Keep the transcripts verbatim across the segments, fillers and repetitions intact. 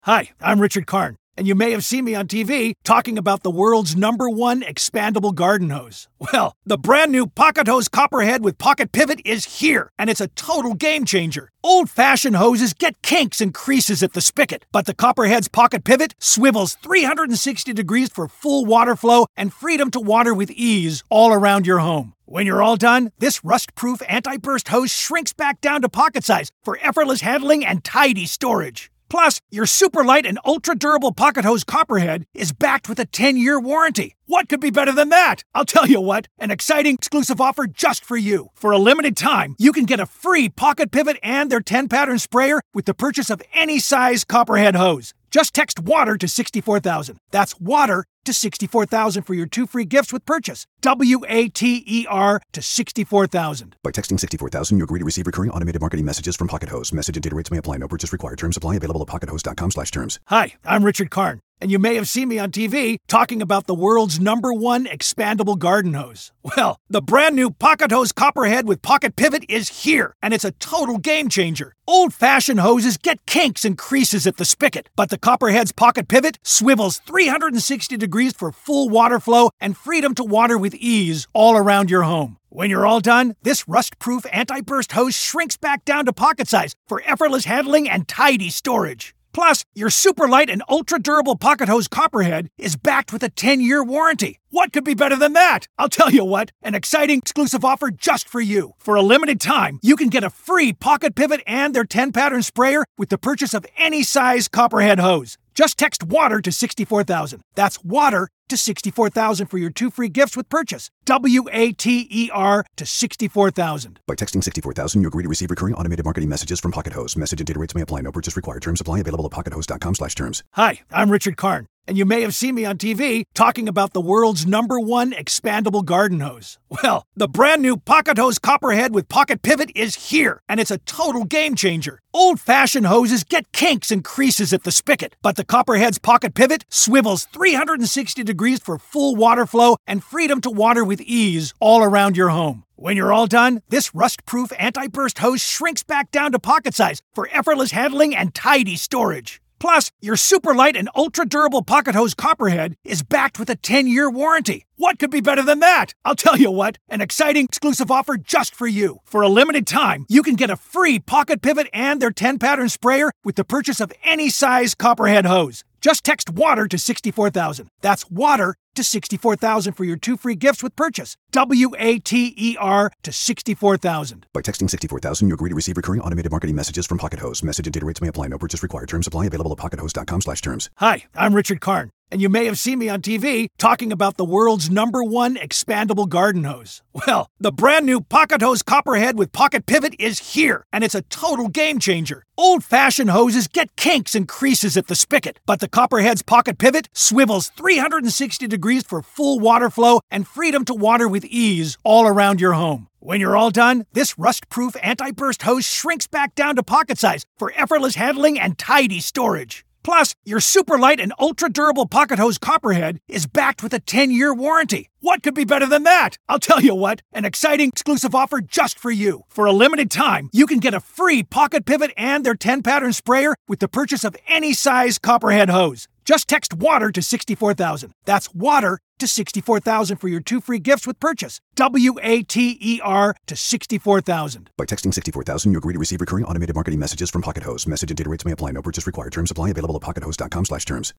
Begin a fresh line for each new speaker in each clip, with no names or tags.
Hi, I'm Richard Karn, and you may have seen me on T V talking about the world's number one expandable garden hose. Well, the brand new Pocket Hose Copperhead with Pocket Pivot is here, and it's a total game changer. Old-fashioned hoses get kinks and creases at the spigot, but the Copperhead's Pocket Pivot swivels three hundred sixty degrees for full water flow and freedom to water with ease all around your home. When you're all done, this rust-proof anti-burst hose shrinks back down to pocket size for effortless handling and tidy storage. Plus, your super light and ultra-durable Pocket Hose Copperhead is backed with a ten-year warranty. What could be better than that? I'll tell you what, an exciting exclusive offer just for you. For a limited time, you can get a free Pocket Pivot and their ten-pattern sprayer with the purchase of any size Copperhead hose. Just text WATER to sixty-four thousand. That's WATER to sixty-four thousand for your two free gifts with purchase. W A T E R to sixty-four thousand.
By texting sixty-four thousand, you agree to receive recurring automated marketing messages from Pocket Hose. Message and data rates may apply. No purchase required. Terms apply. Available at pockethose.com slash terms.
Hi, I'm Richard Karn, and you may have seen me on T V talking about the world's number one expandable garden hose. Well, the brand new Pocket Hose Copperhead with Pocket Pivot is here, and it's a total game changer. Old-fashioned hoses get kinks and creases at the spigot, but the Copperhead's Pocket Pivot swivels three hundred sixty degrees for full water flow and freedom to water with ease all around your home. When you're all done, this rust-proof anti-burst hose shrinks back down to pocket size for effortless handling and tidy storage. Plus, your super light and ultra-durable Pocket Hose Copperhead is backed with a ten-year warranty. What could be better than that? I'll tell you what, an exciting exclusive offer just for you. For a limited time, you can get a free Pocket Pivot and their ten-pattern sprayer with the purchase of any size Copperhead hose. Just text WATER to sixty-four thousand. That's WATER to sixty-four thousand for your two free gifts with purchase. W A T E R to sixty-four thousand.
By texting sixty-four thousand, you agree to receive recurring automated marketing messages from Pocket Hose. Message and data rates may apply. No purchase required. Terms apply. Available at pockethose.com slash terms.
Hi, I'm Richard Karn, and you may have seen me on T V talking about the world's number one expandable garden hose. Well, the brand new Pocket Hose Copperhead with Pocket Pivot is here, and it's a total game changer. Old-fashioned hoses get kinks and creases at the spigot, but the Copperhead's Pocket Pivot swivels three hundred sixty degrees for full water flow and freedom to water with ease all around your home. When you're all done, this rust-proof anti-burst hose shrinks back down to pocket size for effortless handling and tidy storage. Plus, your super light and ultra-durable Pocket Hose Copperhead is backed with a ten-year warranty. What could be better than that? I'll tell you what, an exciting exclusive offer just for you. For a limited time, you can get a free Pocket Pivot and their ten-pattern sprayer with the purchase of any size Copperhead hose. Just text WATER to sixty-four thousand. That's WATER to sixty-four thousand for your two free gifts with purchase. W A T E R to sixty-four thousand.
By texting sixty-four thousand, you agree to receive recurring automated marketing messages from Pocket Hose. Message and data rates may apply. No purchase required. Terms apply. Available at pockethose.com slash terms.
Hi, I'm Richard Karn, and you may have seen me on T V talking about the world's number one expandable garden hose. Well, the brand new Pocket Hose Copperhead with Pocket Pivot is here, and it's a total game changer. Old-fashioned hoses get kinks and creases at the spigot, but the Copperhead's Pocket Pivot swivels three hundred sixty degrees for full water flow and freedom to water with ease all around your home. When you're all done, this rust-proof anti-burst hose shrinks back down to pocket size for effortless handling and tidy storage. Plus, your super light and ultra-durable Pocket Hose Copperhead is backed with a ten-year warranty. What could be better than that? I'll tell you what, an exciting exclusive offer just for you. For a limited time, you can get a free Pocket Pivot and their ten-pattern sprayer with the purchase of any size Copperhead hose. Just text WATER to sixty-four thousand. That's WATER to sixty-four thousand for your two free gifts with purchase. W A T E R to sixty-four thousand.
By texting sixty-four thousand, you agree to receive recurring automated marketing messages from Pocket Hose. Message and data rates may apply. No purchase required. Terms apply. Available at pockethose.com slash terms.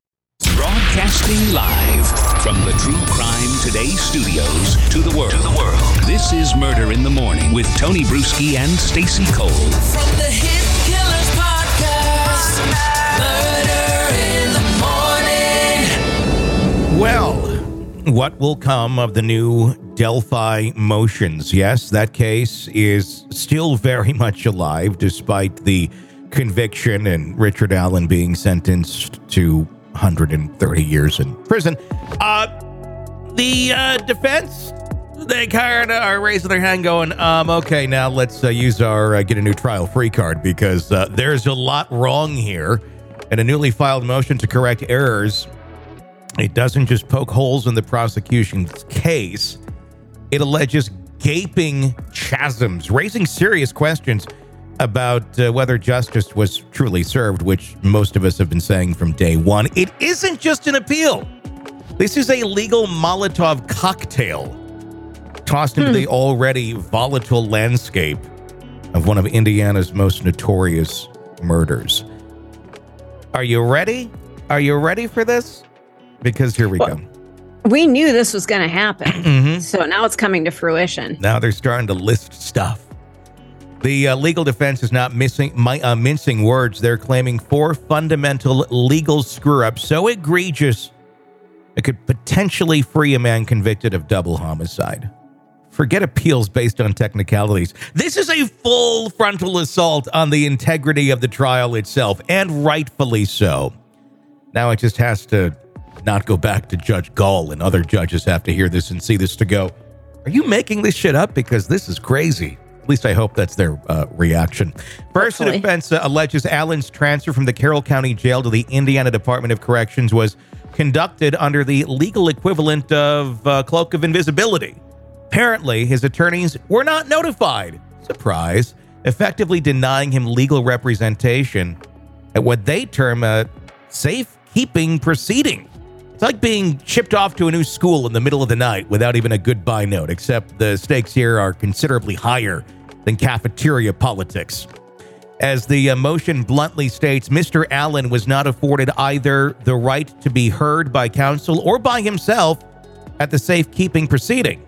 Broadcasting live from the True Crime Today studios to the world. To the world. This is Murder in the Morning with Tony Bruschi and Stacey Cole.
From the Hit Killers Podcast, Murder in the Morning.
Well, what will come of the new Delphi motions? Yes, that case is still very much alive despite the conviction and Richard Allen being sentenced to one hundred thirty years in prison. Uh, the uh, defense, they kind of are raising their hand going, um, okay, now let's uh, use our uh, get a new trial free card because uh, there's a lot wrong here. And a newly filed motion to correct errors, it doesn't just poke holes in the prosecution's case. It alleges gaping chasms, raising serious questions about uh, whether justice was truly served, which most of us have been saying from day one. It isn't just an appeal. This is a legal Molotov cocktail tossed into hmm. the already volatile landscape of one of Indiana's most notorious murders. Are you ready? Are you ready for this? Because here we well, go.
We knew this was going to happen. Mm-hmm. So now it's coming to fruition.
Now they're starting to list stuff. The uh, legal defense is not missing, my, uh, mincing words. They're claiming four fundamental legal screw-ups so egregious it could potentially free a man convicted of double homicide. Forget appeals based on technicalities. This is a full frontal assault on the integrity of the trial itself, and rightfully so. Now it just has to not go back to Judge Gall, and other judges have to hear this and see this to go, are you making this shit up? Because this is crazy. At least I hope that's their uh, reaction. First, the defense uh, alleges Allen's transfer from the Carroll County Jail to the Indiana Department of Corrections was conducted under the legal equivalent of uh, cloak of invisibility. Apparently, his attorneys were not notified. Surprise. Effectively denying him legal representation at what they term a safekeeping proceeding. It's like being shipped off to a new school in the middle of the night without even a goodbye note, except the stakes here are considerably higher than cafeteria politics. As the uh, motion bluntly states, Mister Allen was not afforded either the right to be heard by counsel or by himself at the safekeeping proceeding.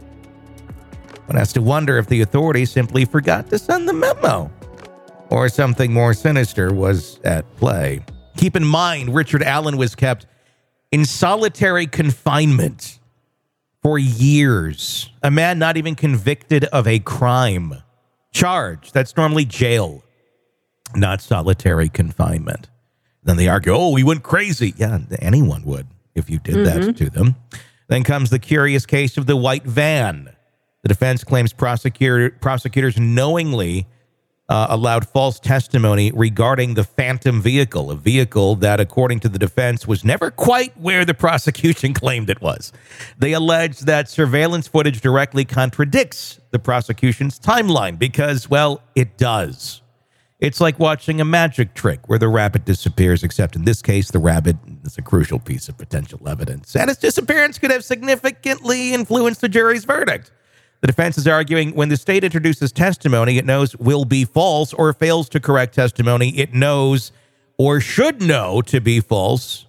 One has to wonder if the authorities simply forgot to send the memo, or something more sinister was at play. Keep in mind, Richard Allen was kept in solitary confinement for years. A man not even convicted of a crime. Charge. That's normally jail, not solitary confinement. Then they argue, oh, he went crazy. Yeah, anyone would if you did mm-hmm. that to them. Then comes the curious case of the white van. The defense claims prosecutor, prosecutors knowingly uh, allowed false testimony regarding the phantom vehicle, a vehicle that, according to the defense, was never quite where the prosecution claimed it was. They allege that surveillance footage directly contradicts the prosecution's timeline because, well, it does. It's like watching a magic trick where the rabbit disappears, except in this case, the rabbit is a crucial piece of potential evidence, and its disappearance could have significantly influenced the jury's verdict. The defense is arguing when the state introduces testimony it knows will be false or fails to correct testimony it knows or should know to be false.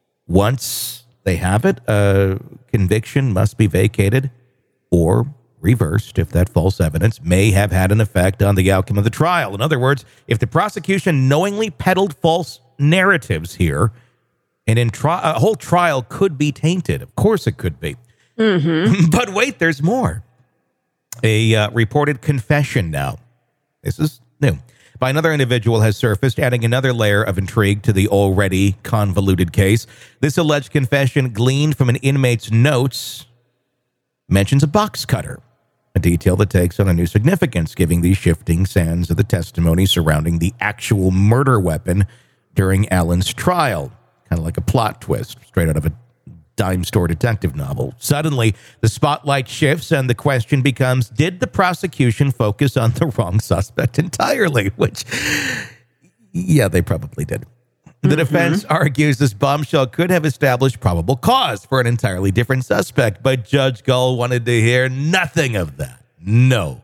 Once they have it, a conviction must be vacated or reversed if that false evidence may have had an effect on the outcome of the trial. In other words, if the prosecution knowingly peddled false narratives here, and in tri- a whole trial could be tainted. Of course it could be. Mm-hmm. But wait, there's more. A uh, reported confession now. This is new. By another individual has surfaced, adding another layer of intrigue to the already convoluted case. This alleged confession, gleaned from an inmate's notes, mentions a box cutter, a detail that takes on a new significance, giving the shifting sands of the testimony surrounding the actual murder weapon during Allen's trial. Kind of like a plot twist, straight out of a dime store detective novel. Suddenly, the spotlight shifts and the question becomes, did the prosecution focus on the wrong suspect entirely? Which, yeah, they probably did. The mm-hmm. defense argues this bombshell could have established probable cause for an entirely different suspect, but Judge Gull wanted to hear nothing of that. No.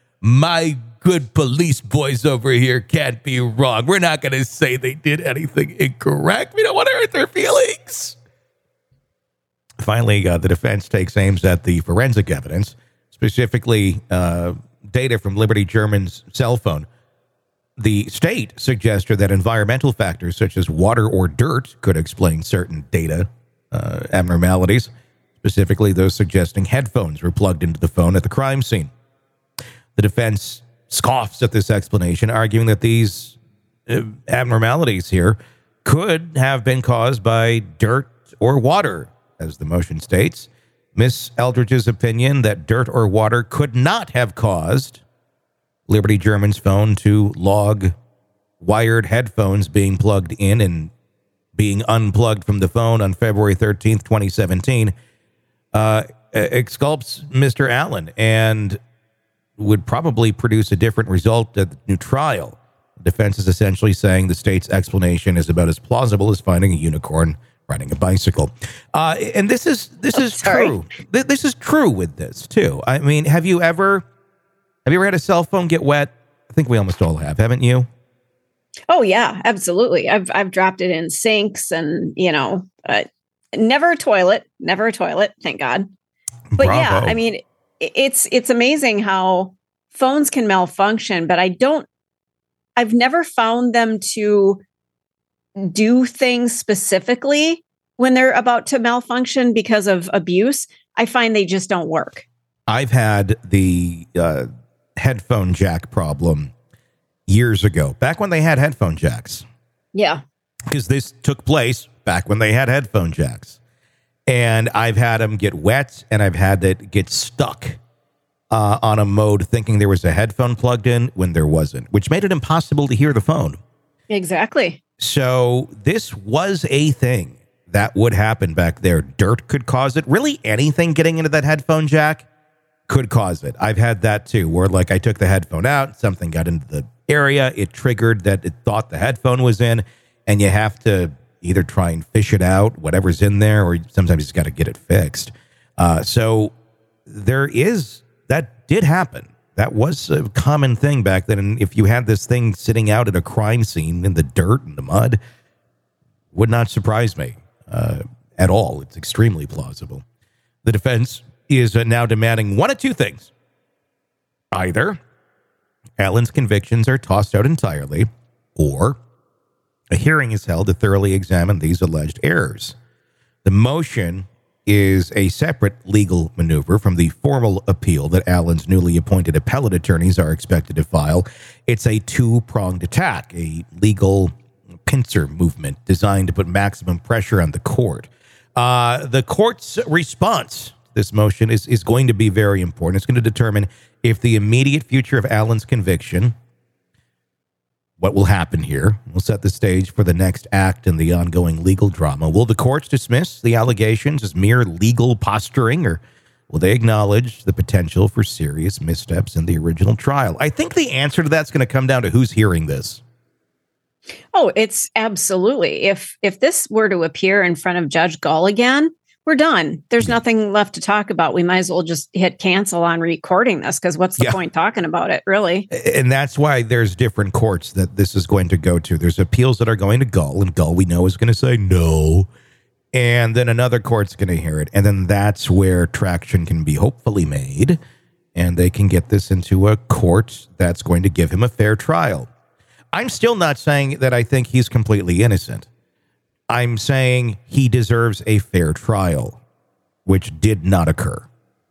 My good police boys over here can't be wrong. We're not going to say they did anything incorrect. We don't want to hurt their feelings. Finally, uh, the defense takes aims at the forensic evidence, specifically uh, data from Liberty German's cell phone. The state suggested that environmental factors such as water or dirt could explain certain data uh, abnormalities, specifically those suggesting headphones were plugged into the phone at the crime scene. The defense scoffs at this explanation, arguing that these uh, abnormalities here could have been caused by dirt or water. As the motion states, Miss Eldridge's opinion that dirt or water could not have caused Liberty German's phone to log wired headphones being plugged in and being unplugged from the phone on February thirteenth, twenty seventeen, uh, exculpates Mister Allen and would probably produce a different result at the new trial. The defense is essentially saying the state's explanation is about as plausible as finding a unicorn riding a bicycle. Uh, and this is this
Oh,
is
sorry.
true. Th- This is true with this too. I mean, have you ever have you ever had a cell phone get wet? I think we almost all have, haven't you?
Oh yeah, absolutely. I've I've dropped it in sinks and you know, uh, never a toilet, never a toilet. Thank God. But yeah,
Bravo.
I mean, i- it's it's amazing how phones can malfunction, but I don't. I've never found them to do things specifically when they're about to malfunction because of abuse. I find they just don't work.
I've had the uh, headphone jack problem years ago, back when they had headphone jacks,
Yeah.
because this took place back when they had headphone jacks. And I've had them get wet, and I've had it get stuck uh, on a mode thinking there was a headphone plugged in when there wasn't, which made it impossible to hear the phone.
Exactly.
So this was a thing that would happen back there. Dirt could cause it. Really, anything getting into that headphone jack could cause it. I've had that too, where like I took the headphone out, something got into the area, it triggered that it thought the headphone was in, and you have to either try and fish it out, whatever's in there, or sometimes you just got to get it fixed. Uh, so there is, that did happen. That was a common thing back then. And if you had this thing sitting out at a crime scene in the dirt and the mud, would not surprise me uh, at all. It's extremely plausible. The defense is uh, now demanding one of two things. Either Allen's convictions are tossed out entirely, or a hearing is held to thoroughly examine these alleged errors. The motion is a separate legal maneuver from the formal appeal that Allen's newly appointed appellate attorneys are expected to file. It's a two-pronged attack, a legal pincer movement designed to put maximum pressure on the court. Uh, the court's response to this motion is, is going to be very important. It's going to determine if the immediate future of Allen's conviction, what will happen here, will set the stage for the next act in the ongoing legal drama. Will the courts dismiss the allegations as mere legal posturing, or will they acknowledge the potential for serious missteps in the original trial? I think the answer to that's going to come down to who's hearing this.
Oh, it's absolutely. If if this were to appear in front of Judge Gull again, we're done. There's nothing left to talk about. We might as well just hit cancel on recording this, because what's the
Yeah.
point talking about it, really?
And that's why there's different courts that this is going to go to. There's appeals that are going to Gull, and Gull we know is going to say no. And then another court's going to hear it. And then that's where traction can be hopefully made. And they can get this into a court that's going to give him a fair trial. I'm still not saying that I think he's completely innocent. I'm saying he deserves a fair trial, which did not occur.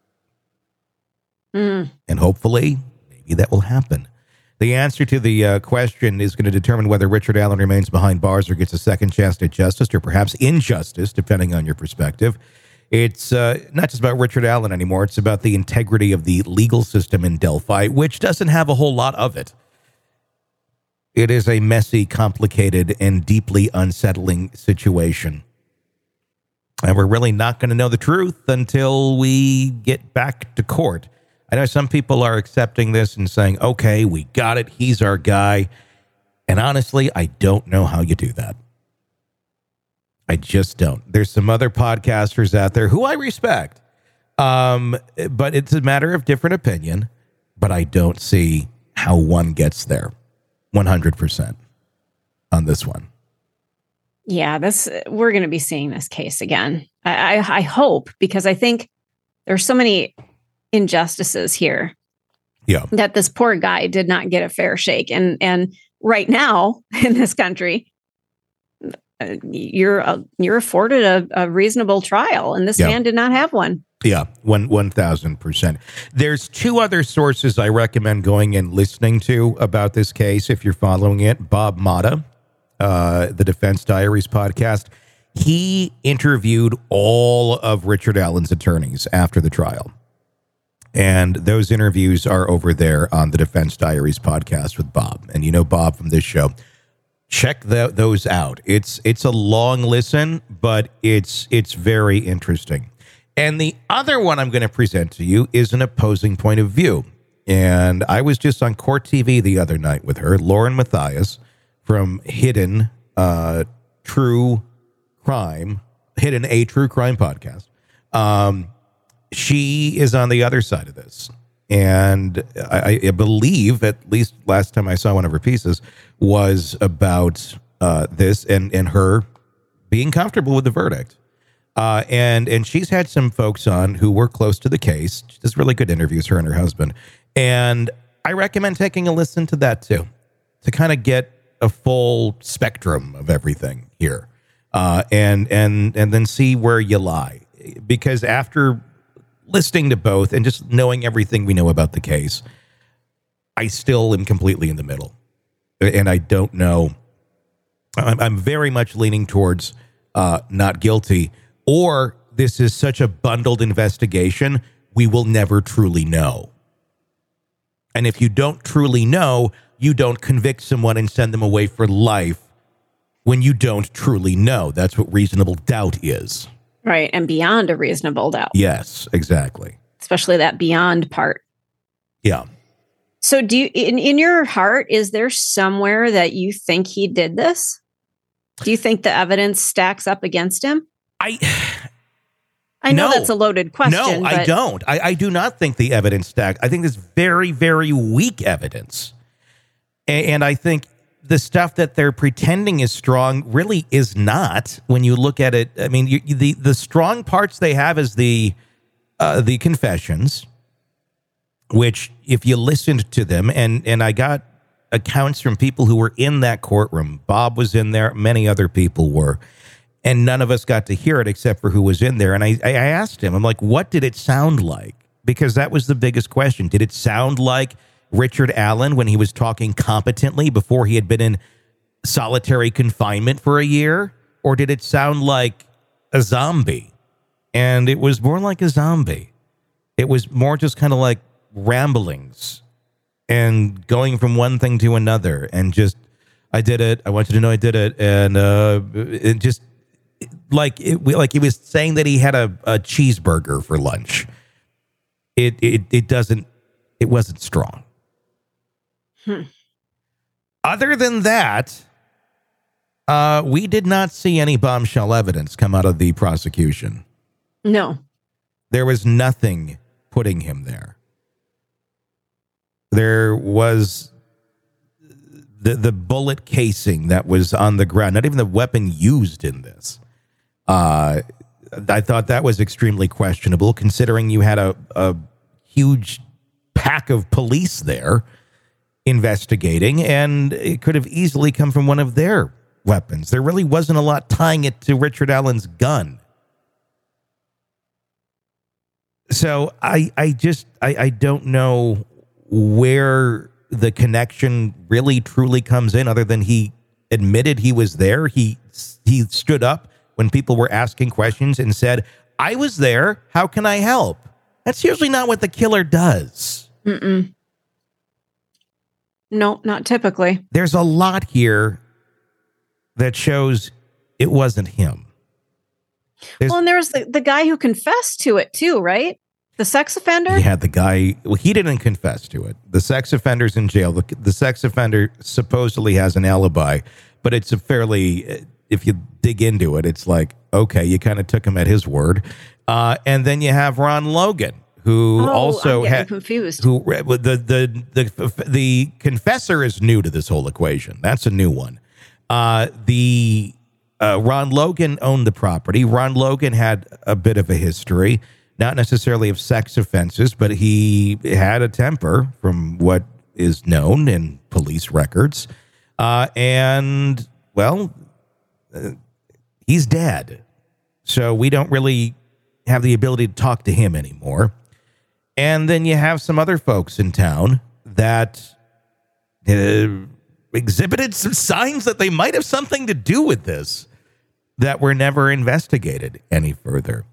Mm.
And hopefully, maybe that will happen. The answer to the uh, question is going to determine whether Richard Allen remains behind bars or gets a second chance at justice, or perhaps injustice, depending on your perspective. It's uh, not just about Richard Allen anymore. It's about the integrity of the legal system in Delphi, which doesn't have a whole lot of it. It is a messy, complicated, and deeply unsettling situation. And we're really not going to know the truth until we get back to court. I know some people are accepting this and saying, okay, we got it. He's our guy. And honestly, I don't know how you do that. I just don't. There's some other podcasters out there who I respect. Um, but it's a matter of different opinion. But I don't see how one gets there one hundred percent on this one.
Yeah, this we're going to be seeing this case again. I, I, I hope, because I think there's so many injustices here.
Yeah.
That this poor guy did not get a fair shake, and and right now in this country, uh, you're uh, you're afforded a, a reasonable trial, and this
Yeah.
man did not have one.
Yeah, one one thousand percent. There's two other sources I recommend going and listening to about this case if you're following it. Bob Motta, uh, the Defense Diaries podcast. He interviewed all of Richard Allen's attorneys after the trial. And those interviews are over there on the Defense Diaries podcast with Bob. And you know Bob from this show. Check the, those out. It's it's a long listen, but it's it's very interesting. And the other one I'm going to present to you is an opposing point of view. And I was just on Court T V the other night with her, Lauren Matthias from Hidden uh, True Crime, Hidden a True Crime podcast. Um, she is on the other side of this. And I, I believe, at least last time I saw one of her pieces, was about uh, this and, and her being comfortable with the verdict. Uh, and and she's had some folks on who were close to the case. She does really good interviews, her and her husband. And I recommend taking a listen to that, too, to kind of get a full spectrum of everything here. Uh, and and and then see where you lie. Because after listening to both and just knowing everything we know about the case, I still am completely in the middle. And I don't know. I'm, I'm very much leaning towards uh, not guilty, or this is such a bundled investigation, we will never truly know. And if you don't truly know, you don't convict someone and send them away for life when you don't truly know. That's what reasonable doubt is.
Right. And beyond a reasonable doubt.
Yes, exactly.
Especially that beyond part.
Yeah.
So do you, in, in your heart, is there somewhere that you think he did this? Do you think the evidence stacks up against him?
I
I know
no,
that's a loaded question.
No,
but
I don't. I, I do not think the evidence stacked. I think there's very, very weak evidence. And, and I think the stuff that they're pretending is strong really is not when you look at it. I mean, you, the, the strong parts they have is the uh, the confessions, which if you listened to them, and, and I got accounts from people who were in that courtroom. Bob was in there. Many other people were. And none of us got to hear it except for who was in there. And I, I asked him, I'm like, what did it sound like? Because that was the biggest question. Did it sound like Richard Allen when he was talking competently before he had been in solitary confinement for a year? Or did it sound like a zombie? And it was more like a zombie. It was more just kind of like ramblings and going from one thing to another. And just, I did it. I want you to know I did it. And uh, it just... Like it, like he was saying that he had a, a cheeseburger for lunch. It it it doesn't. It wasn't strong.
Hmm.
Other than that, uh, we did not see any bombshell evidence come out of the prosecution.
No,
there was nothing putting him there. There was the the bullet casing that was on the ground. Not even the weapon used in this. Uh, I thought that was extremely questionable, considering you had a, a huge pack of police there investigating, and it could have easily come from one of their weapons. There really wasn't a lot tying it to Richard Allen's gun. So I, I just, I, I don't know where the connection really truly comes in, other than he admitted he was there. He, he stood up when people were asking questions and said, I was there. How can I help? That's usually not what the killer does.
Mm-mm. No, not typically.
There's a lot here that shows it wasn't him. There's,
well, and there was the, the guy who confessed to it too, right? The sex offender?
Yeah, the guy, well, he didn't confess to it. The sex offender's in jail. The, the sex offender supposedly has an alibi, but it's a fairly... If you dig into it, it's like, okay, you kind of took him at his word. Uh, and then you have Ron Logan, who
oh,
also had
confused.
Who the, the the the confessor is new to this whole equation. That's a new one. Uh, the uh, Ron Logan owned the property. Ron Logan had a bit of a history, not necessarily of sex offenses, but he had a temper, from what is known in police records. Uh, and well. Uh, he's dead. So we don't really have the ability to talk to him anymore. And then you have some other folks in town that uh, exhibited some signs that they might have something to do with this that were never investigated any further.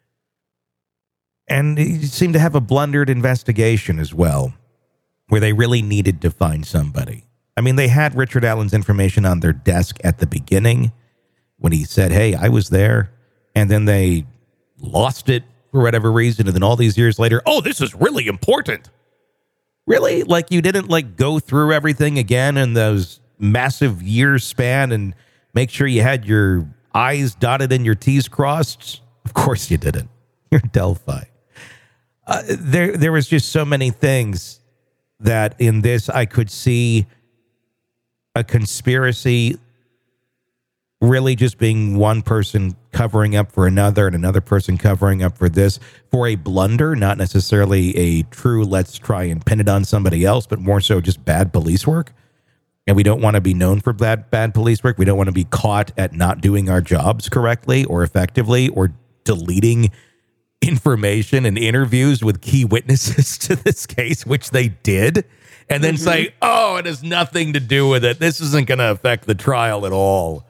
And he seemed to have a blundered investigation as well, where they really needed to find somebody. I mean, they had Richard Allen's information on their desk at the beginning, when he said, hey, I was there, and then they lost it for whatever reason, and then all these years later, oh, this is really important. Really? Like you didn't like go through everything again in those massive years span and make sure you had your I's dotted and your T's crossed? Of course you didn't. You're Delphi. Uh, there, there was just so many things that in this I could see a conspiracy really just being one person covering up for another and another person covering up for this for a blunder, not necessarily a true let's try and pin it on somebody else, but more so just bad police work. And we don't want to be known for that bad police work. We don't want to be caught at not doing our jobs correctly or effectively or deleting information and interviews with key witnesses to this case, which they did, and then mm-hmm. say, oh, it has nothing to do with it. This isn't going to affect the trial at all.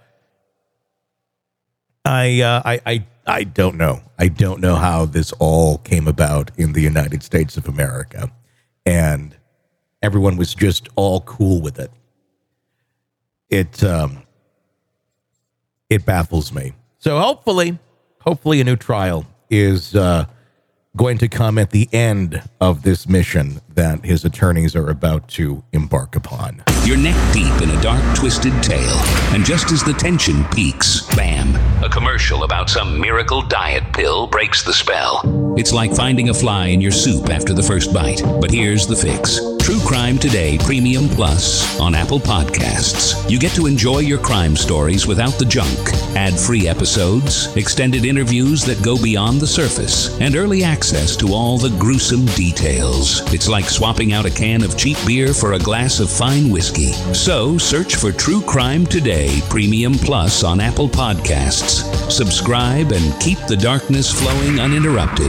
I, uh, I, I, I don't know. I don't know how this all came about in the United States of America, and everyone was just all cool with it. It, um, it baffles me. So hopefully, hopefully a new trial is uh, going to come at the end of this mission that his attorneys are about to embark upon.
You're neck deep in a dark, twisted tale, and just as the tension peaks, bam, a commercial about some miracle diet pill breaks the spell. It's like finding a fly in your soup after the first bite. But here's the fix. True Crime Today Premium Plus on Apple Podcasts. You get to enjoy your crime stories without the junk. Ad-free episodes, extended interviews that go beyond the surface, and early access to all the gruesome details. It's like swapping out a can of cheap beer for a glass of fine whiskey. So search for True Crime Today Premium Plus on Apple Podcasts. Subscribe and keep the darkness flowing uninterrupted.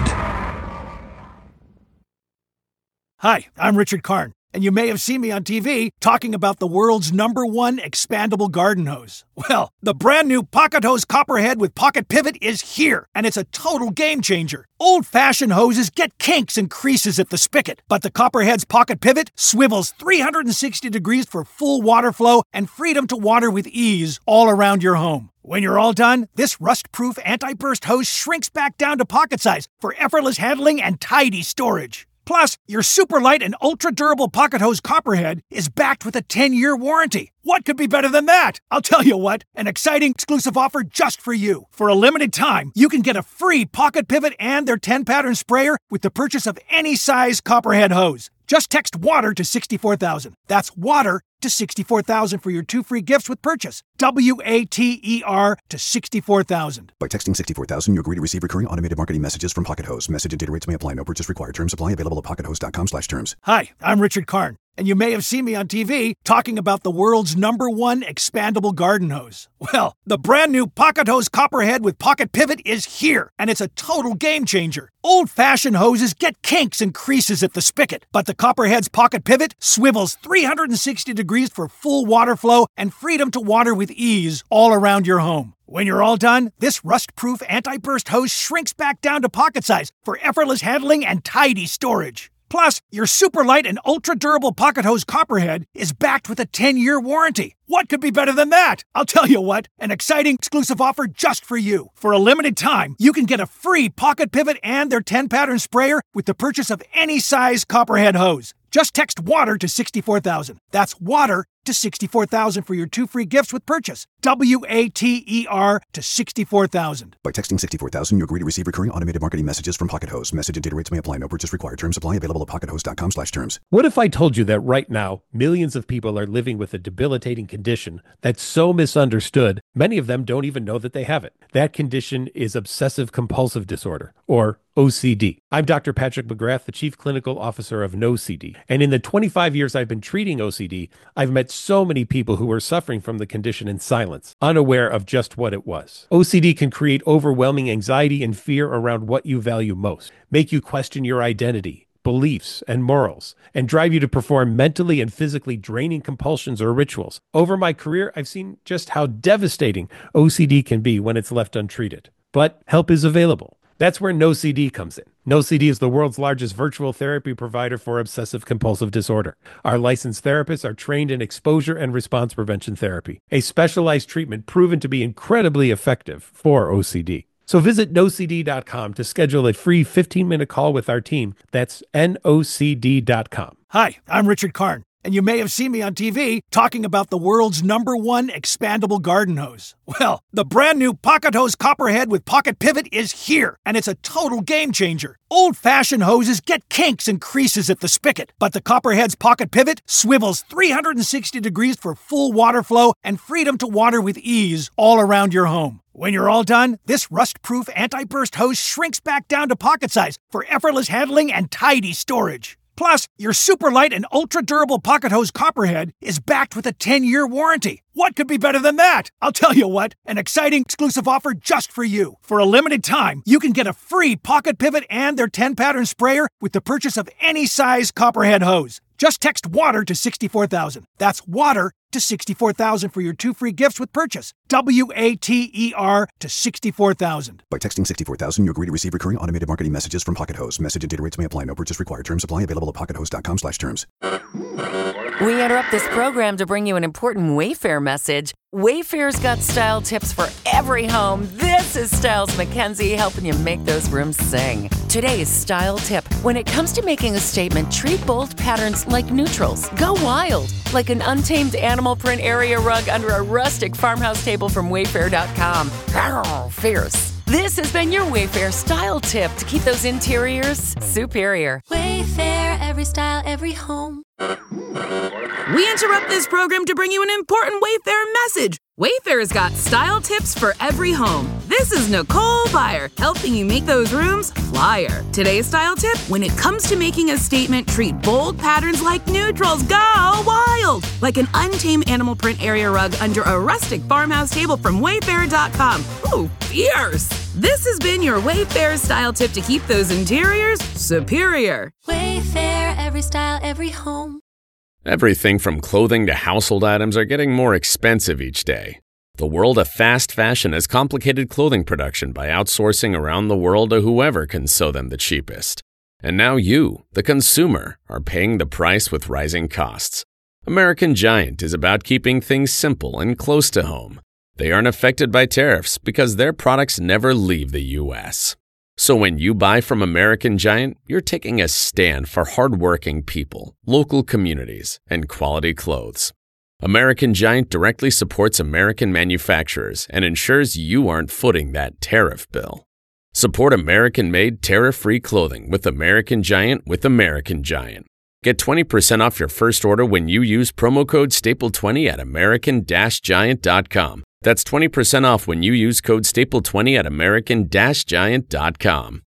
Hi, I'm Richard Karn, and you may have seen me on T V talking about the world's number one expandable garden hose. Well, the brand new Pocket Hose Copperhead with Pocket Pivot is here, and it's a total game changer. Old-fashioned hoses get kinks and creases at the spigot, but the Copperhead's Pocket Pivot swivels three hundred sixty degrees for full water flow and freedom to water with ease all around your home. When you're all done, this rust-proof anti-burst hose shrinks back down to pocket size for effortless handling and tidy storage. Plus, your super light and ultra-durable Pocket Hose Copperhead is backed with a ten-year warranty. What could be better than that? I'll tell you what, an exciting exclusive offer just for you. For a limited time, you can get a free Pocket Pivot and their ten-pattern sprayer with the purchase of any size Copperhead hose. Just text WATER to sixty-four thousand. That's WATER to sixty-four thousand for your two free gifts with purchase. W A T E R to sixty-four thousand.
By texting sixty-four thousand, you agree to receive recurring automated marketing messages from Pocket Hose. Message and data rates may apply. No purchase required. Terms apply. Available at pockethose.com slash terms.
Hi, I'm Richard Karn, and you may have seen me on T V talking about the world's number one expandable garden hose. Well, the brand new Pocket Hose Copperhead with Pocket Pivot is here, and it's a total game changer. Old-fashioned hoses get kinks and creases at the spigot, but the Copperhead's Pocket Pivot swivels three hundred sixty degrees for full water flow and freedom to water with ease all around your home. When you're all done, this rust-proof anti-burst hose shrinks back down to pocket size for effortless handling and tidy storage. Plus, your super light and ultra-durable Pocket Hose Copperhead is backed with a ten-year warranty. What could be better than that? I'll tell you what, an exciting exclusive offer just for you. For a limited time, you can get a free Pocket Pivot and their ten-pattern sprayer with the purchase of any size Copperhead hose. Just text WATER to sixty-four thousand. That's WATER to sixty-four thousand for your two free gifts with purchase. W A T E R to sixty-four thousand.
By texting sixty-four thousand, you agree to receive recurring automated marketing messages from Pocket Hose. Message and data rates may apply. No purchase required. Terms apply. Available at pockethose.com slash terms.
What if I told you that right now, millions of people are living with a debilitating condition that's so misunderstood, many of them don't even know that they have it? That condition is obsessive compulsive disorder, or O C D. I'm Doctor Patrick McGrath, the Chief Clinical Officer of NoCD. And in the twenty-five years I've been treating O C D, I've met so many people who were suffering from the condition in silence, unaware of just what it was. O C D can create overwhelming anxiety and fear around what you value most, make you question your identity, beliefs, and morals, and drive you to perform mentally and physically draining compulsions or rituals. Over my career, I've seen just how devastating O C D can be when it's left untreated. But help is available. That's where NoCD comes in. NoCD is the world's largest virtual therapy provider for obsessive compulsive disorder. Our licensed therapists are trained in exposure and response prevention therapy, a specialized treatment proven to be incredibly effective for O C D. So visit no c d dot com to schedule a free fifteen-minute call with our team. That's N O C D dot com.
Hi, I'm Richard Karn, and you may have seen me on T V talking about the world's number one expandable garden hose. Well, the brand new Pocket Hose Copperhead with Pocket Pivot is here, and it's a total game changer. Old-fashioned hoses get kinks and creases at the spigot, but the Copperhead's Pocket Pivot swivels three hundred sixty degrees for full water flow and freedom to water with ease all around your home. When you're all done, this rust-proof anti-burst hose shrinks back down to pocket size for effortless handling and tidy storage. Plus, your super light and ultra-durable Pocket Hose Copperhead is backed with a ten-year warranty. What could be better than that? I'll tell you what, an exciting exclusive offer just for you. For a limited time, you can get a free Pocket Pivot and their ten-pattern sprayer with the purchase of any size Copperhead hose. Just text WATER to sixty-four thousand. That's WATER to sixty-four thousand for your two free gifts with purchase. W A T E R to sixty-four thousand.
By texting sixty-four thousand, you agree to receive recurring automated marketing messages from Pocket Hose. Message and data rates may apply. No purchase required. Terms apply. Available at pockethose.com slash terms.
We interrupt this program to bring you an important Wayfair message. Wayfair's got style tips for every home. This is Styles McKenzie helping you make those rooms sing. Today's style tip. When it comes to making a statement, treat bold patterns like neutrals. Go wild, like an untamed animal print area rug under a rustic farmhouse table from wayfair dot com. Arr, fierce. This has been your Wayfair style tip to keep those interiors superior.
Wayfair, every style, every home.
We interrupt this program to bring you an important Wayfair message. Wayfair's got style tips for every home. This is Nicole Byer, helping you make those rooms flyer. Today's style tip, when it comes to making a statement, treat bold patterns like neutrals. Go wild! Like an untamed animal print area rug under a rustic farmhouse table from wayfair dot com. Ooh, fierce! This has been your Wayfair style tip to keep those interiors superior.
Wayfair, every style, every home.
Everything from clothing to household items are getting more expensive each day. The world of fast fashion has complicated clothing production by outsourcing around the world to whoever can sew them the cheapest. And now you, the consumer, are paying the price with rising costs. American Giant is about keeping things simple and close to home. They aren't affected by tariffs because their products never leave the U S. So when you buy from American Giant, you're taking a stand for hardworking people, local communities, and quality clothes. American Giant directly supports American manufacturers and ensures you aren't footing that tariff bill. Support American-made, tariff-free clothing with American Giant with American Giant. Get twenty percent off your first order when you use promo code staple twenty at american giant dot com. That's twenty percent off when you use code staple twenty at american giant dot com.